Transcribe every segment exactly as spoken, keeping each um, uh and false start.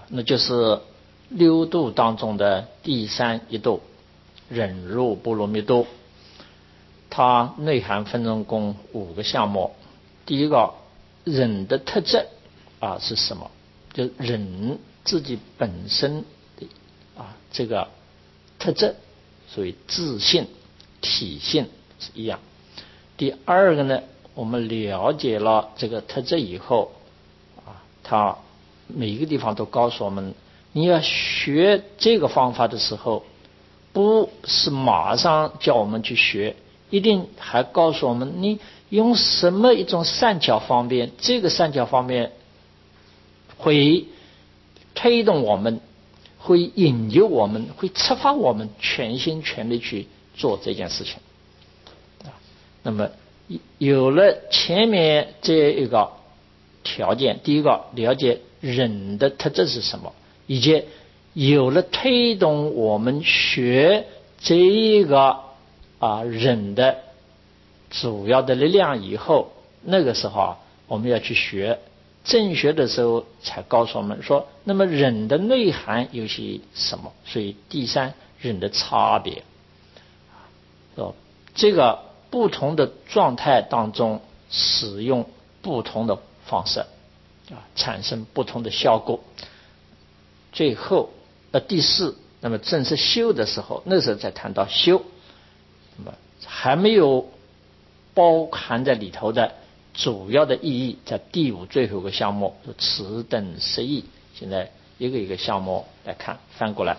那就是六度当中的第三一度，忍辱波罗蜜多。它内涵分成共五个项目。第一个，忍的特质啊是什么？就忍自己本身的啊这个特质，所以自性、体性是一样。第二个呢，我们了解了这个特质以后啊，它每一个地方都告诉我们，你要学这个方法的时候，不是马上叫我们去学，一定还告诉我们你用什么一种善巧方便，这个善巧方便会推动我们，会引诱我们，会激发我们全心全力去做这件事情。那么有了前面这一个条件，第一个了解忍的特质是什么，以及有了推动我们学这一个啊忍的主要的力量以后，那个时候啊，我们要去学正学的时候，才告诉我们说，那么忍的内涵有些什么？所以第三，忍的差别，哦，这个不同的状态当中使用不同的方式啊，产生不同的效果。最后呃第四，那么正式修的时候，那时候才谈到修，那么还没有包含在里头的主要的意义，在第五最后一个项目此等十义。现在一个一个项目来看，翻过来。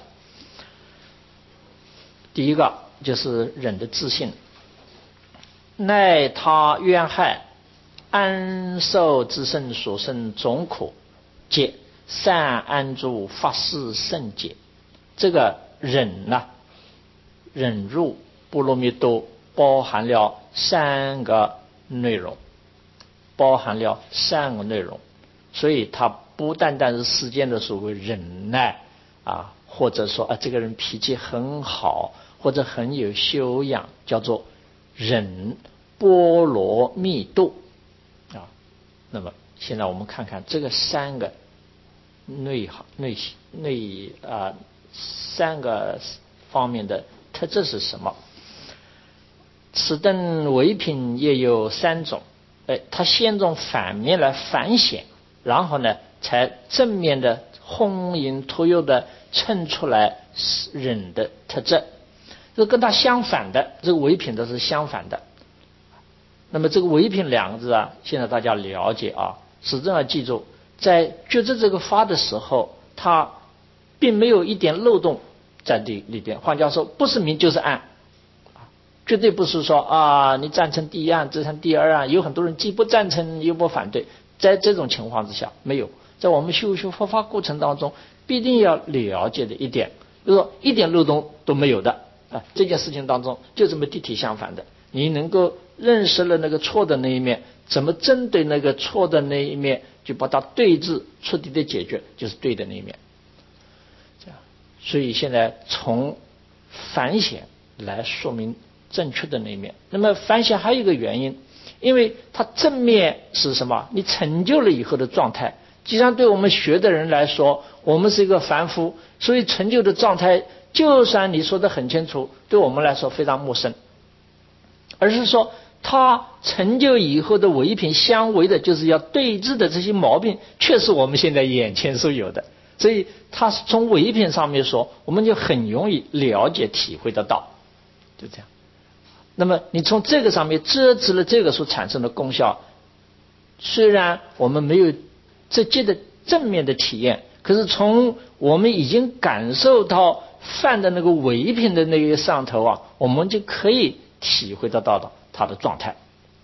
第一个就是忍的自性，耐他冤害，安受自身所生总苦，皆善安住发誓圣解。这个忍呢，忍辱波罗蜜多包含了三个内容，包含了三个内容，所以它不单单是世间的所谓忍耐啊，或者说啊这个人脾气很好，或者很有修养，叫做忍波罗蜜多啊。那么现在我们看看这个三个内行内内啊三个方面的特质是什么？此等唯品也有三种，哎，他先从反面来反显，然后呢，才正面的烘迎托诱的衬出来忍的特质。这跟它相反的，这个唯品都是相反的。那么这个唯品两个字啊，现在大家了解啊，始终要记住，在觉知这个法的时候，它并没有一点漏洞在里里边。换句话说，不是明就是暗。绝对不是说啊，你赞成第一案，赞成第二案，有很多人既不赞成又不反对，在这种情况之下，没有。在我们修修佛法过程当中，必定要了解的一点，就是说一点漏洞都没有的啊。这件事情当中就这么地体相反的，你能够认识了那个错的那一面，怎么针对那个错的那一面，就把它对治，彻底的解决，就是对的那一面。这样，所以现在从反显来说明正确的那一面。那么反显还有一个原因，因为它正面是什么？你成就了以后的状态。既然对我们学的人来说，我们是一个凡夫，所以成就的状态，就算你说得很清楚，对我们来说非常陌生。而是说，他成就以后的唯品相违的，就是要对治的这些毛病，却是我们现在眼前所有的。所以，他是从唯品上面说，我们就很容易了解、体会得到，就这样。那么你从这个上面遮止了这个所产生的功效，虽然我们没有直接的正面的体验，可是从我们已经感受到犯的那个唯品的那个上头啊，我们就可以体会得到的它的状态。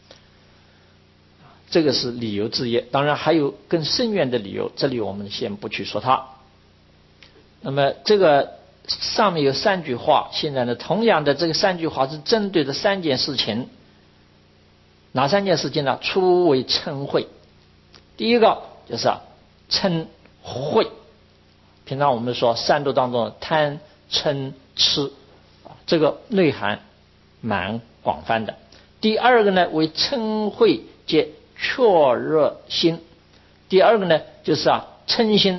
这个是理由之一，当然还有更深远的理由，这里我们先不去说它。那么这个上面有三句话，现在呢，同样的这个三句话是针对的三件事情。哪三件事情呢？初为嗔恚，第一个就是啊嗔恚，平常我们说三毒当中贪嗔痴，这个内涵蛮广泛的。第二个呢为嗔恚皆怯热心，第二个呢就是啊嗔心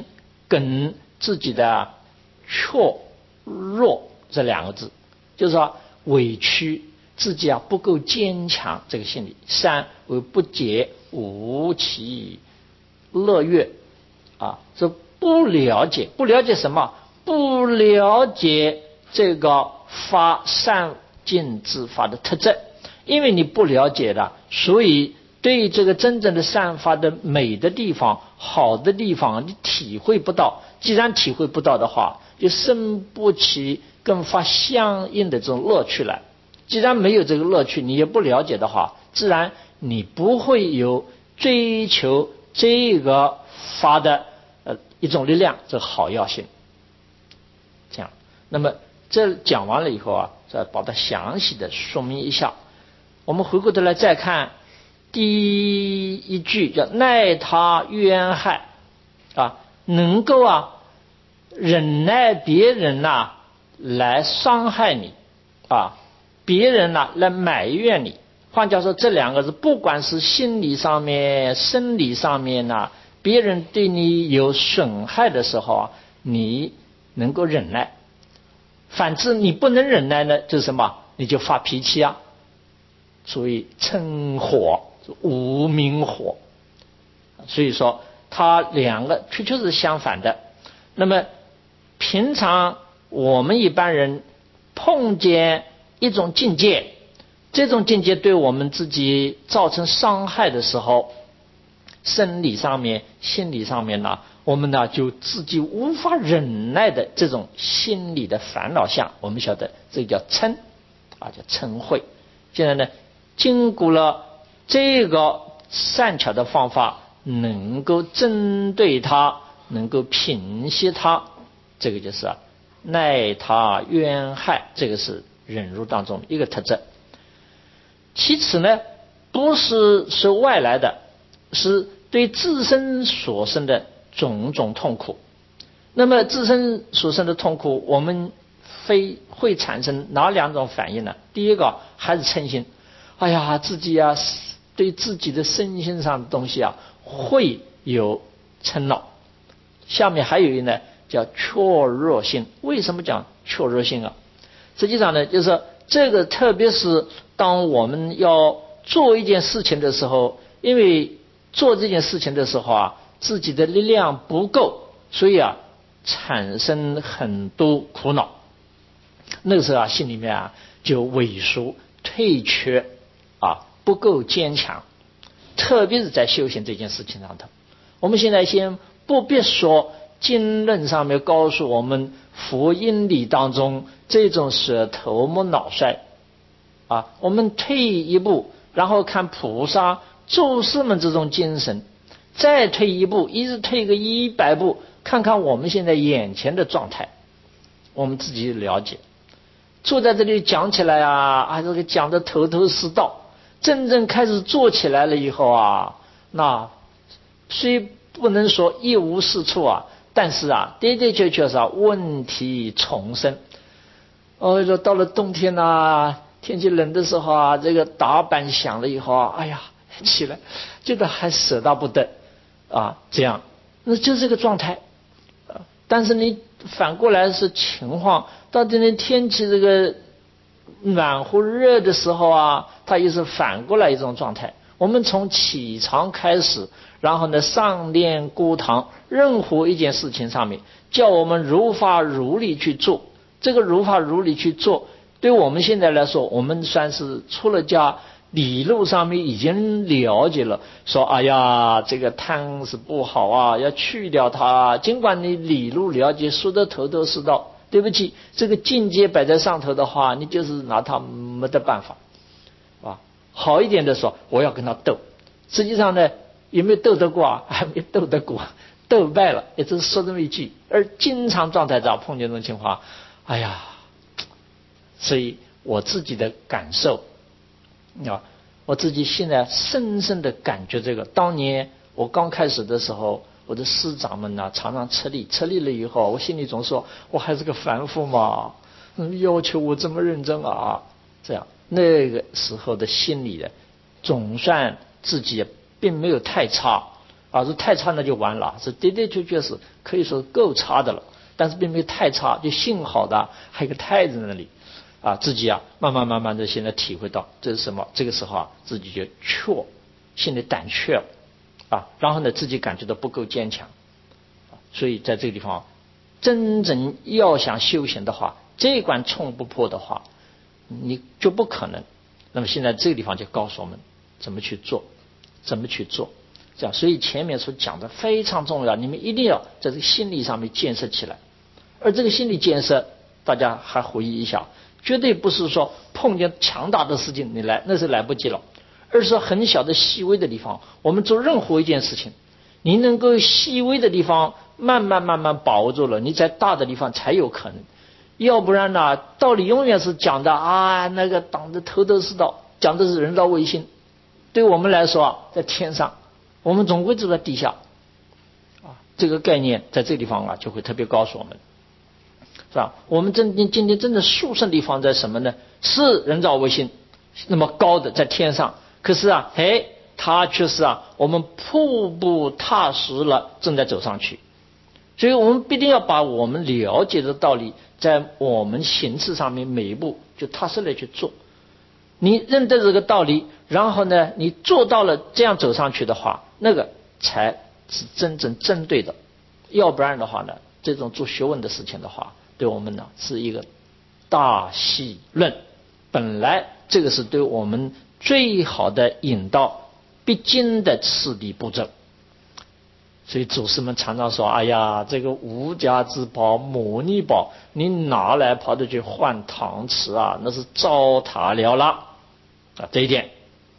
跟自己的怯弱这两个字，就是说委屈自己啊不够坚强这个心理。三为不解无其乐乐啊，这不了解，不了解什么？不了解这个发善尽之法的特征，因为你不了解的，所以对这个真正的善法的美的地方、好的地方，你体会不到。既然体会不到的话，就生不起跟发相应的这种乐趣来。既然没有这个乐趣，你也不了解的话，自然你不会有追求这个法的呃一种力量，这好药性。这样，那么这讲完了以后啊，再把它详细的说明一下。我们回过头来再看第一句，叫耐他冤害啊，能够啊忍耐别人呐、啊、来伤害你啊，别人呐、啊、来埋怨你。换句话说，这两个字，不管是心理上面、生理上面呐、啊，别人对你有损害的时候啊，你能够忍耐。反之你不能忍耐呢，就是什么？你就发脾气啊，所以嗔火，无明火。所以说它两个确确是相反的。那么平常我们一般人碰见一种境界，这种境界对我们自己造成伤害的时候，生理上面、心理上面呢，我们呢就自己无法忍耐的这种心理的烦恼相，我们晓得这叫嗔啊，叫嗔恚。现在呢，经过了这个善巧的方法，能够针对它，能够平息它，这个就是啊耐他冤害，这个是忍辱当中一个特征。其次呢，不是是外来的，是对自身所生的种种痛苦。那么自身所生的痛苦，我们非会产生哪两种反应呢？第一个还是嗔心，哎呀，自己啊对自己的身心上的东西啊会有嗔恼。下面还有一呢叫怯弱心。为什么讲怯弱心啊？实际上呢，就是这个特别是当我们要做一件事情的时候，因为做这件事情的时候啊，自己的力量不够，所以啊产生很多苦恼。那个时候啊，心里面啊就萎缩、退却啊，不够坚强。特别是在修行这件事情上头，我们现在先不必说经论上面告诉我们佛因理当中这种是头目脑衰啊，我们退一步，然后看菩萨祖师们这种精神，再退一步，一直退个一百步，看看我们现在眼前的状态，我们自己了解。坐在这里讲起来啊，啊这个讲的头头是道，真正开始做起来了以后啊，那虽不能说一无是处啊，但是啊，的的确确是啊，问题丛生。哦，说到了冬天啊，天气冷的时候啊，这个打板响了以后啊，哎呀，起来觉得还舍到不得啊，这样，那就是这个状态。但是你反过来是情况，到这天天气这个暖和热的时候啊，它又是反过来一种状态。我们从起床开始，然后呢上炼孤堂，任何一件事情上面，叫我们如法如理去做。这个如法如理去做，对我们现在来说，我们算是出了家，理路上面已经了解了，说哎呀，这个贪是不好啊，要去掉它。尽管你理路了解，说的头头是道，对不起，这个境界摆在上头的话，你就是拿它没得办法啊。好一点的说，我要跟他斗，实际上呢，有没有斗得过啊？还没斗得过，斗败了，也只是说这么一句。而经常状态上碰见这种情况，哎呀，所以我自己的感受啊，我自己现在深深的感觉这个。当年我刚开始的时候，我的师长们呢、啊、常常吃力，吃力了以后，我心里总说，我还是个凡夫嘛，要求我这么认真啊，这样。那个时候的心理的，总算自己并没有太差啊，是太差那就完了，是的的确确是可以说够差的了，但是并没有太差，就幸好的还有个太在那里啊，自己啊慢慢慢慢的现在体会到这是什么，这个时候啊自己就怯，心里胆怯了啊，然后呢自己感觉到不够坚强，所以在这个地方真正要想修行的话，这一关冲不破的话，你就不可能。那么现在这个地方就告诉我们怎么去做，怎么去做。这样，所以前面所讲的非常重要，你们一定要在这个心理上面建设起来。而这个心理建设，大家还回忆一下，绝对不是说碰见强大的事情你来，那是来不及了，而是很小的细微的地方，我们做任何一件事情，你能够细微的地方慢慢慢慢把握住了，你在大的地方才有可能。要不然呢，道理永远是讲的啊，那个党的头头是道，讲的是人造卫星。对我们来说啊，在天上，我们总归住在地下啊。这个概念在这个地方啊，就会特别告诉我们，是吧？我们真今天真的殊胜地方在什么呢？是人造卫星那么高的在天上，可是啊，哎，它却是啊，我们步步踏实了，正在走上去。所以我们必定要把我们了解的道理，在我们行事上面每一步就踏实的去做。你认得这个道理，然后呢，你做到了这样走上去的话，那个才是真正针对的。要不然的话呢，这种做学问的事情的话，对我们呢是一个大戏论。本来这个是对我们最好的引导必经的次第步骤。所以祖师们常常说，哎呀，这个无价之宝摩尼宝，你拿来跑着去换搪瓷啊，那是糟蹋了了啊，这一点。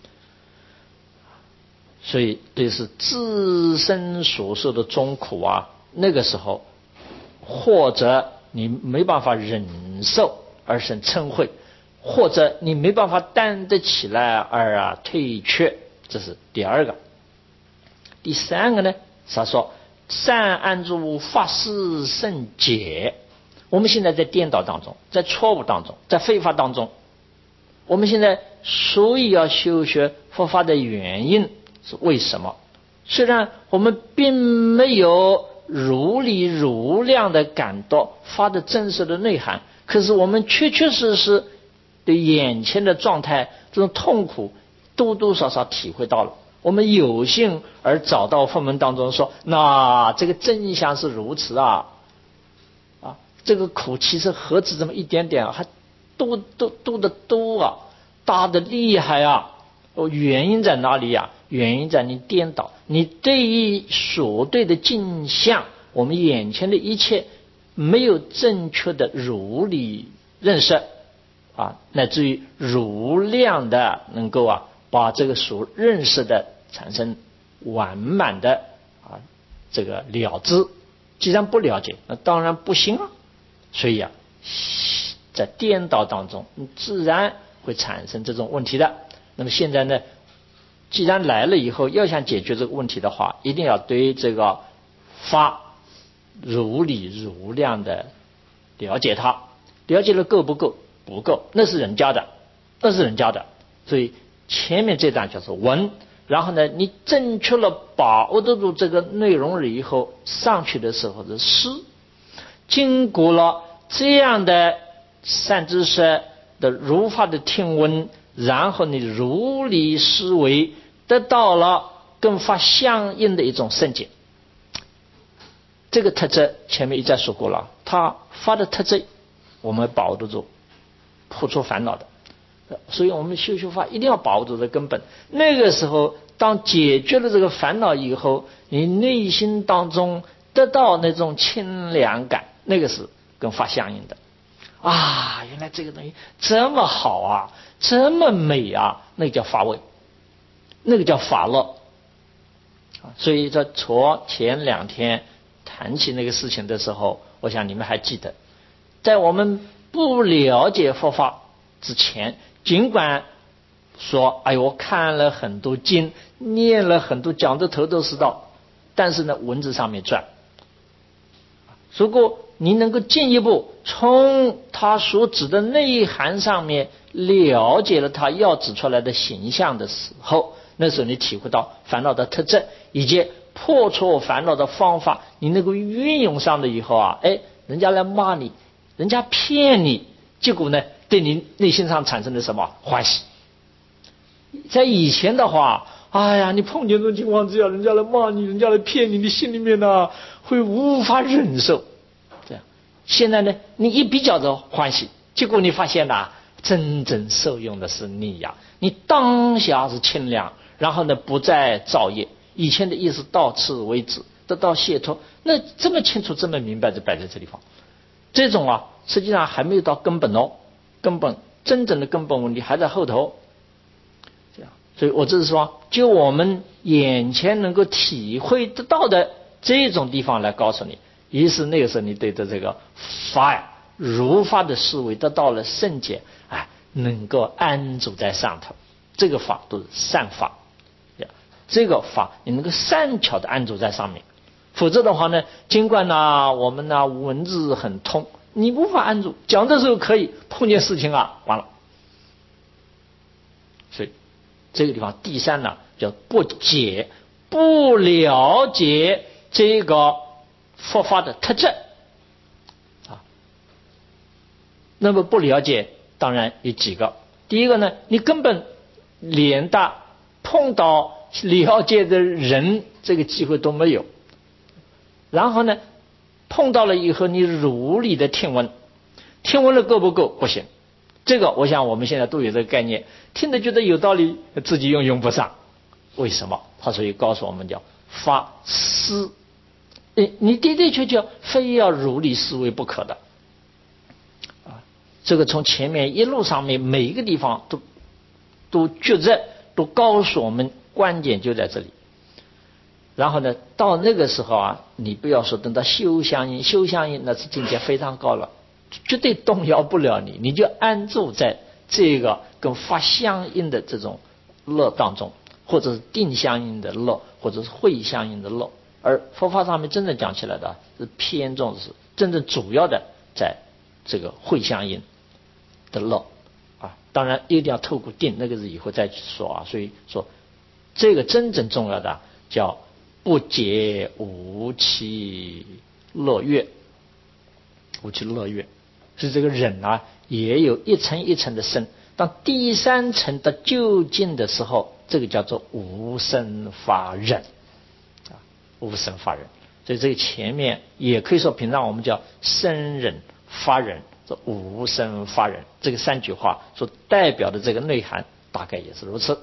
所以这是自身所受的中苦啊，那个时候或者你没办法忍受而生嗔恚，或者你没办法担得起来而啊退却，这是第二个。第三个呢，他说善安住法事圣解。我们现在在颠倒当中，在错误当中，在非法当中，我们现在所以要修学佛法的原因是为什么？虽然我们并没有如理如量的感到法的真实的内涵，可是我们确确实实对眼前的状态这种痛苦多多少少体会到了。我们有幸而找到佛门当中说，那这个真相是如此啊，啊，这个苦其实何止这么一点点，还多多多的多啊，大的厉害啊！哦，原因在哪里呀？原因在你颠倒，你对于所对的镜像，我们眼前的一切没有正确的如理认识啊，乃至于如量的能够啊，把这个所认识的产生完满的啊这个了知。既然不了解，那当然不行啊。所以啊，在颠倒当中，自然会产生这种问题的。那么现在呢，既然来了以后，要想解决这个问题的话，一定要对这个法如理如量的了解它。了解了够不够？不够，那是人家的，那是人家的。所以前面这段叫做闻，然后呢，你正确了把握得住这个内容了以后，上去的时候是思。经过了这样的善知识的如法的听闻，然后你如理思维，得到了跟法相应的一种圣解。这个特质前面一再说过了，它法的特质我们把握得住，破除烦恼的。所以我们修修法一定要把握住这根本。那个时候当解决了这个烦恼以后，你内心当中得到那种清凉感，那个是跟法相应的啊。原来这个东西这么好啊，这么美啊，那个叫法味，那个叫法乐。所以在昨前两天谈起那个事情的时候，我想你们还记得，在我们不了解佛法之前，尽管说哎呦我看了很多经，念了很多，讲的头头是道，但是呢文字上面转。如果你能够进一步从他所指的内涵上面了解了他要指出来的形象的时候，那时候你体会到烦恼的特质，以及破除烦恼的方法，你能够运用上了以后啊，哎，人家来骂你，人家骗你，结果呢，对你内心上产生了什么欢喜？在以前的话，哎呀，你碰见这种情况之下，人家来骂你，人家来骗你，你心里面呢会无法忍受。这样，现在呢，你一比较着欢喜，结果你发现呐，真正受用的是你呀，你当下是清凉，然后呢，不再造业。以前的意思到此为止，得到解脱，那这么清楚，这么明白，就摆在这地方。这种啊，实际上还没有到根本哦，根本真正的根本问题还在后头。这样，所以我只是说，就我们眼前能够体会得到的这种地方来告诉你，于是那个时候你对的这个法呀，如法的思维得到了圣解，哎，能够安住在上头。这个法都是善法。这个法你能够善巧的安住在上面，否则的话呢，尽管呢我们呢文字很通，你无法安住，讲的时候可以，碰见事情啊完了。所以这个地方第三呢叫不解，不了解这个佛法的特质啊。那么不了解当然有几个，第一个呢，你根本连大碰到了解的人这个机会都没有，然后呢碰到了以后你如理的听闻，听闻了够不够？不行。这个我想我们现在都有这个概念，听得觉得有道理，自己用用不上。为什么？他所以告诉我们叫发思，你的的确确非要如理思维不可的啊。这个从前面一路上面每一个地方都都觉着都告诉我们，关键就在这里。然后呢，到那个时候啊，你不要说等到修相应，修相应那是境界非常高了，绝对动摇不了你，你就安住在这个跟法相应的这种乐当中，或者是定相应的乐，或者是慧相应的乐。而佛法上面真正讲起来的是偏重是真正主要的在这个慧相应的乐啊，当然一定要透过定，那个是以后再说啊。所以说这个真正重要的叫不解无期乐乐，无期乐乐是这个忍啊，也有一层一层的深。当第三层的究竟的时候，这个叫做无生法忍啊，无生法忍。所以这个前面也可以说平常我们叫生忍法忍，这无生法忍，这个三句话所代表的这个内涵大概也是如此。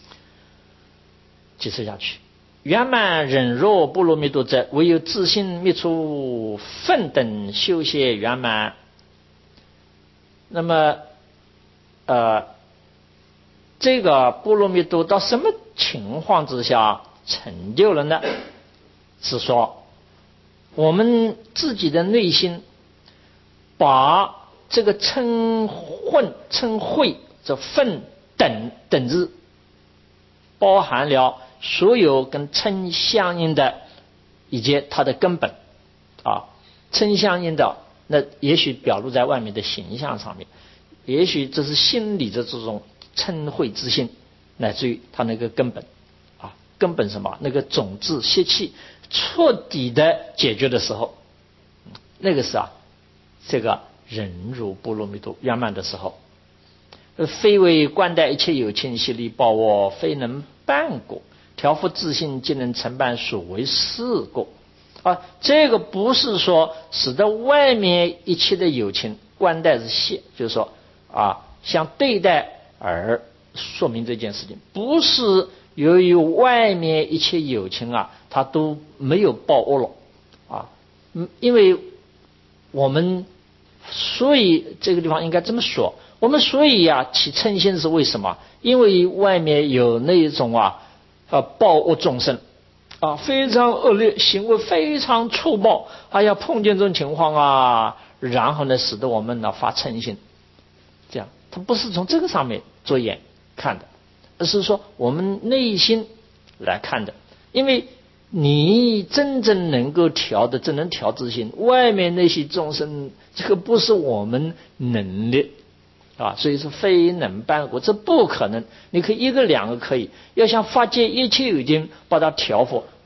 继续下去，圆满忍弱波罗蜜多者，唯有自性灭除分等修谢圆满。那么呃，这个波罗蜜多到什么情况之下成就了呢？是说我们自己的内心把这个称混称慧这分等等字包含了所有跟称相应的以及它的根本啊，称相应的那也许表露在外面的形象上面，也许这是心理的这种嗔恚之心，乃至于它那个根本啊，根本什么那个种子习气彻底的解决的时候，那个是啊，这个忍辱波罗蜜多圆满的时候，非为观待一切有情悉力报我，非能办果，调伏自性即能成办所为事果啊。这个不是说使得外面一切的有情观待是谢，就是说啊，像对待而说明这件事情，不是由于外面一切有情啊，他都没有报恶了啊。嗯，因为我们所以这个地方应该这么说，我们所以呀、啊、起嗔心是为什么？因为外面有那一种啊啊报恶众生啊，非常恶劣行为，非常粗暴，哎呀，碰见这种情况啊，然后呢，使得我们呢发嗔心。这样，它不是从这个上面着眼看的，而是说我们内心来看的。因为你真正能够调的，真能调自心，外面那些众生，这个不是我们能力啊，所以是非能办果，这不可能。你可以一个两个可以，要想发界一切有情把它调伏，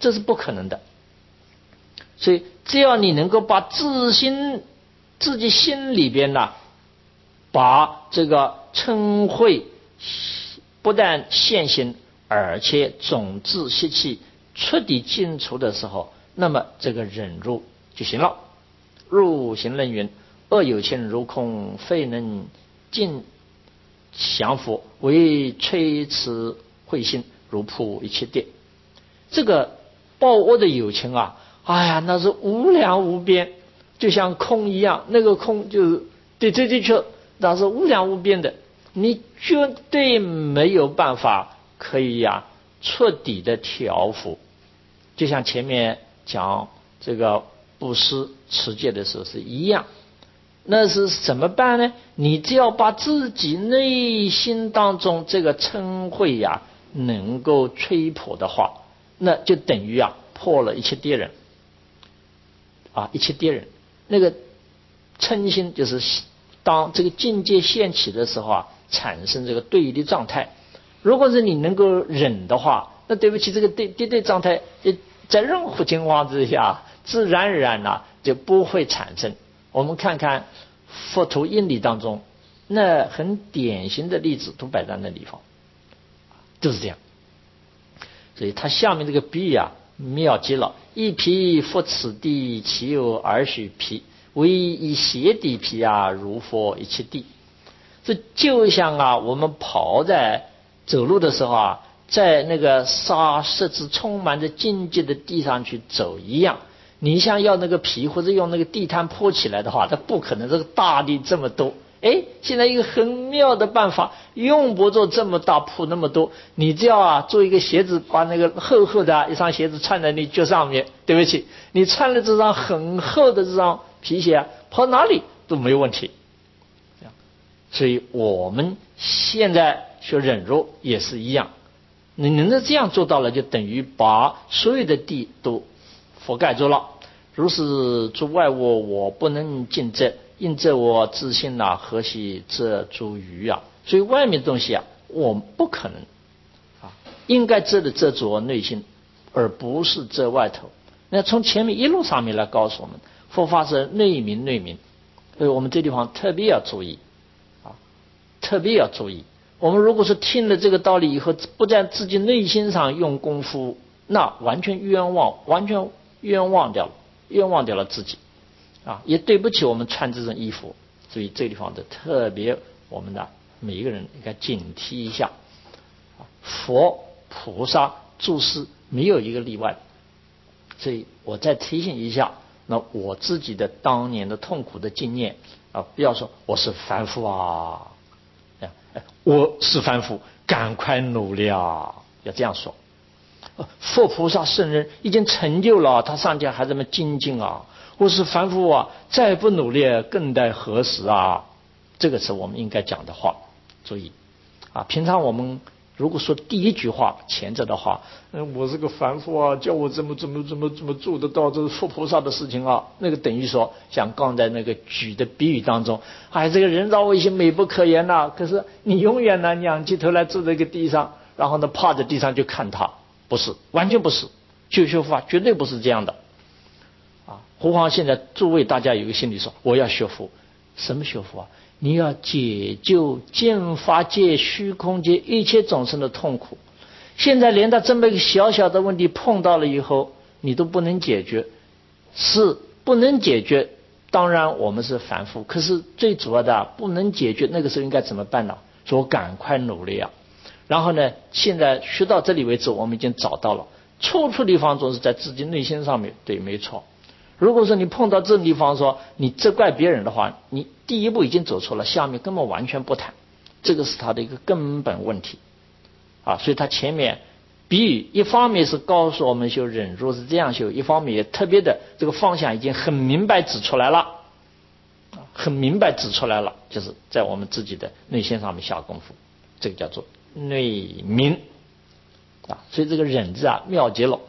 这是不可能的。所以只要你能够把自心自己心里边呢，把这个嗔恚不但现行，而且种子习气彻底尽除的时候，那么这个忍辱就行了。入行论云：恶有情如空，非能尽降伏，为摧持慧心，如扑一切跌。这个报恶的有情啊，哎呀，那是无量无边，就像空一样，那个空就是对对对确，那是无量无边的，你绝对没有办法可以呀、啊、彻底的调伏。就像前面讲这个布施持戒的时候是一样。那是怎么办呢？你只要把自己内心当中这个嗔恚呀能够摧破的话，那就等于啊破了一切敌人啊，一切敌人。那个嗔心就是当这个境界现起的时候啊，产生这个对立状态。如果是你能够忍的话，那对不起，这个对对对状态在任何情况之下，自然而然啊就不会产生。我们看看佛陀印理当中，那很典型的例子都摆在那地方，就是这样。所以他下面这个比喻啊，妙极了。一皮复此地，其有二许皮，唯以鞋底皮啊，如佛一切地。这就像啊，我们跑在走路的时候啊，在那个沙石子充满着荆棘的地上去走一样。你像要那个皮或者用那个地摊铺起来的话，它不可能这个大地这么多。哎，现在一个很妙的办法，用不着这么大铺那么多，你只要啊做一个鞋子，把那个厚厚的一双鞋子穿在你脚上面，对不起，你穿了这双很厚的这双皮鞋啊，跑哪里都没有问题。所以我们现在学忍辱也是一样，你能够这样做到了，就等于把所有的地都覆盖住了。如是诸外物，我不能尽遮，因遮我自性啊，何喜遮诸余啊？所以外面的东西啊，我不可能啊，应该遮的遮住我内心，而不是遮外头。那从前面一路上面来告诉我们，佛法是内明内明，所以我们这地方特别要注意啊，特别要注意。我们如果是听了这个道理以后，不在自己内心上用功夫，那完全冤枉，完全冤枉掉了。冤枉掉了自己啊，也对不起我们穿这种衣服。所以这地方的特别，我们的每一个人应该警惕一下。佛菩萨诸师没有一个例外，所以我再提醒一下，那我自己的当年的痛苦的经验啊，不要说我是凡夫啊，我是凡夫，赶快努力啊，要这样说。佛菩萨圣人已经成就了，他上天还这么精进啊！我是凡夫啊，再不努力更待何时啊？这个是我们应该讲的话。注意啊，平常我们如果说第一句话前者的话，嗯，我是个凡夫啊，叫我怎么怎么怎么怎么做得到？这是佛菩萨的事情啊。那个等于说，像刚才那个举的比喻当中，哎，这个人造卫星美不可言呐、啊。可是你永远呢，仰起头来坐在一个地上，然后呢，趴在地上就看他。不是，完全不是，修修法绝对不是这样的啊！何况现在诸位大家有一个心理说，我要学佛，什么学佛啊？你要解救净法界、虚空界一切众生的痛苦。现在连他这么一个小小的问题碰到了以后，你都不能解决，是不能解决。当然我们是凡夫，可是最主要的不能解决，那个时候应该怎么办呢？说我赶快努力啊！然后呢，现在学到这里为止，我们已经找到了错处地方，总是在自己内心上面。对，没错。如果说你碰到这地方说你责怪别人的话，你第一步已经走错了，下面根本完全不谈，这个是他的一个根本问题啊。所以他前面比喻一方面是告诉我们修忍辱是这样修，一方面也特别的这个方向已经很明白指出来了，很明白指出来了，就是在我们自己的内心上面下功夫，这个叫做内明啊。所以这个忍字啊妙极了，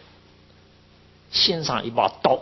心上一把刀，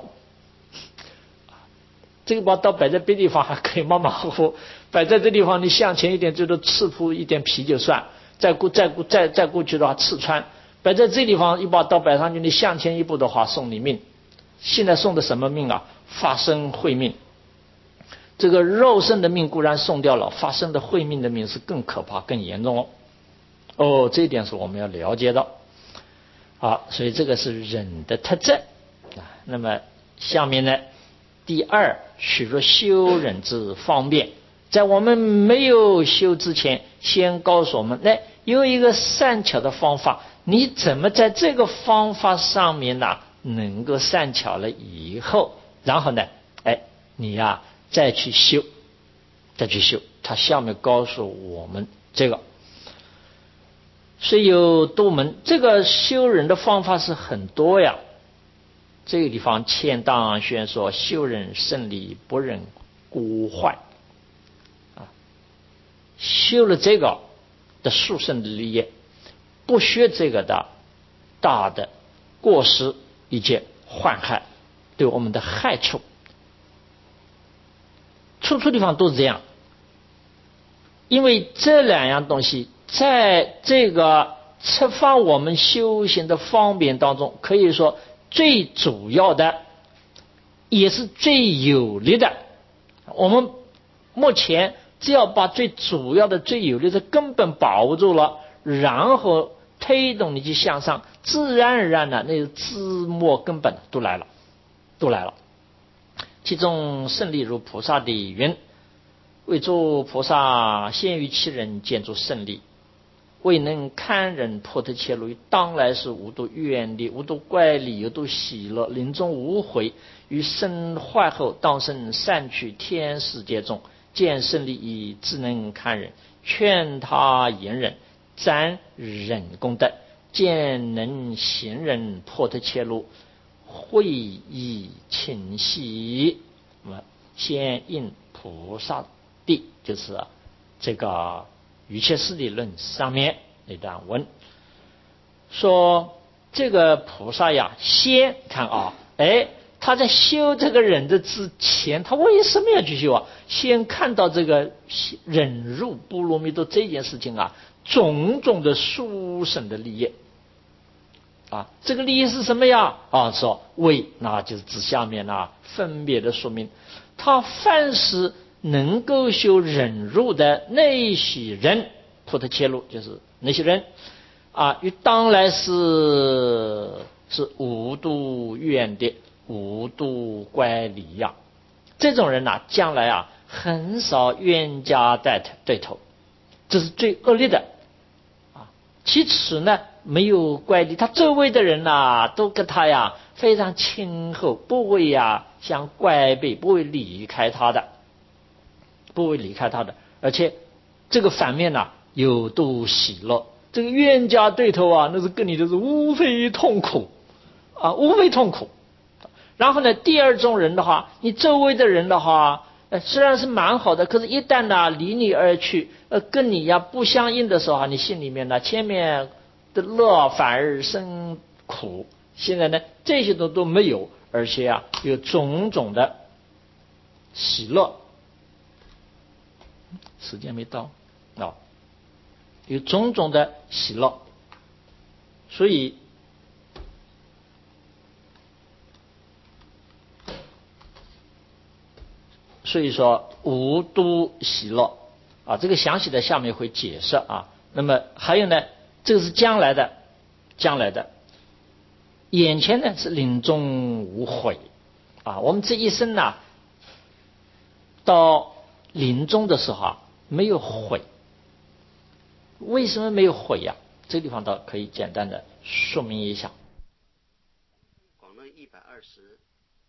这把刀摆在别地方还可以马马虎虎，摆在这地方你向前一点最多刺破一点皮就算，再过再过再再过去的话刺穿， 摆在这地方一把刀摆上去，你向前一步的话送你命。现在送的什么命啊？发生慧命。这个肉身的命固然送掉了，发生的慧命的命是更可怕更严重哦。哦，这一点是我们要了解到。好，所以这个是忍的特征啊。那么下面呢，第二，许多修忍之方便，在我们没有修之前，先告诉我们，那有一个善巧的方法，你怎么在这个方法上面呢，能够善巧了以后，然后呢，哎，你呀、啊、再去修，再去修。他下面告诉我们这个。虽有多门，这个修忍的方法是很多呀。这个地方欠当宣说，修忍胜利，不忍孤坏啊。修了这个的殊胜的利益，不学这个的大的过失以及患害，对我们的害处，处处地方都是这样。因为这两样东西在这个策发我们修行的方便当中，可以说最主要的也是最有力的。我们目前只要把最主要的最有力的根本把握住了，然后推动你去向上，自然而然的那个枝末根本都来了，都来了。其中胜利如菩萨的云，为诸菩萨先于其人见诸胜利，未能堪忍破特切路，当来是无度愿力，无度怪力，有度喜乐，临终无悔，于生坏后当生善趣天世界中，见胜利以自能堪忍，劝他言忍，沾忍功德，见能行忍破特切路，会意清晰。那么先应菩萨地，就是这个瑜伽师地论上面那段文说，这个菩萨呀，先看啊，哎，他在修这个忍的之前，他为什么要去修啊？先看到这个忍入波罗蜜多这件事情啊，种种的殊胜的利益啊，这个利益是什么呀？啊，说为，那就是指下面啊分别的说明，他凡是能够修忍辱的那些人，破特切路就是那些人啊，与当来是是无度愿的，无度乖离呀。这种人呐、啊，将来啊很少冤家对头对头，这是最恶劣的啊。其次呢，没有乖离，他周围的人呐、啊，都跟他呀非常亲厚，不会呀想乖背，不会离开他的。不会离开他的，而且这个反面呐，有度喜乐。这个冤家对头啊，那是跟你的是无非痛苦啊，无非痛苦。然后呢，第二种人的话，你周围的人的话，呃，虽然是蛮好的，可是一旦呢离你而去，呃，跟你呀不相应的时候啊，你心里面呢前面的乐反而生苦。现在呢，这些都都没有，而且啊有种种的喜乐。时间没到啊，有种种的喜乐，所以所以说无都喜乐啊，这个详细的下面会解释啊。那么还有呢，这个是将来的，将来的，眼前呢是临终无悔啊。我们这一生呢，到临终的时候啊，没有悔。为什么没有悔呀、啊？这个地方倒可以简单的说明一下。 广论一百二十